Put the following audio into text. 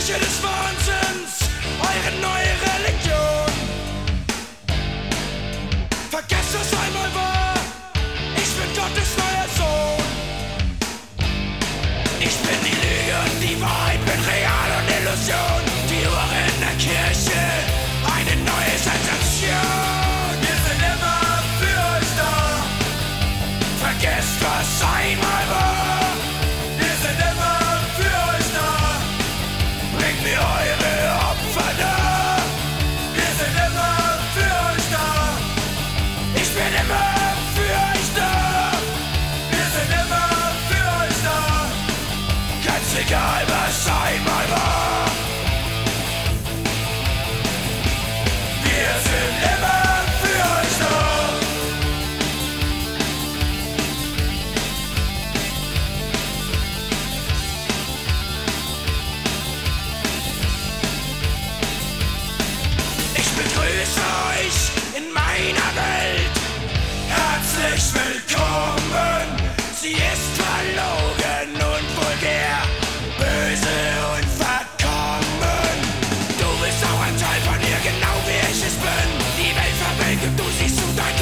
Kirche des Wahnsinns, eure neue Religion. Vergesst, was einmal war, ich bin Gottes neuer Sohn. Ich bin die Lüge und die Wahrheit, bin real und Illusion. Die Uhr in der Kirche, eine neue Sensation. Wir sind immer für euch da, vergesst, was einmal war. Wir sind immer für euch da, bringt mir eure Opfer da. Wir sind immer für euch da, ich bin immer für euch da. Wir sind immer für euch da, ganz egal was einmal war. Wir sind immer für euch da. Ich begrüße euch in meiner Welt. Herzlich willkommen. Sie ist verlogen und vulgär, böse und verkommen. Du bist auch ein Teil von ihr, genau wie ich es bin. Die Welt verwelkt und du siehst zu deutlich.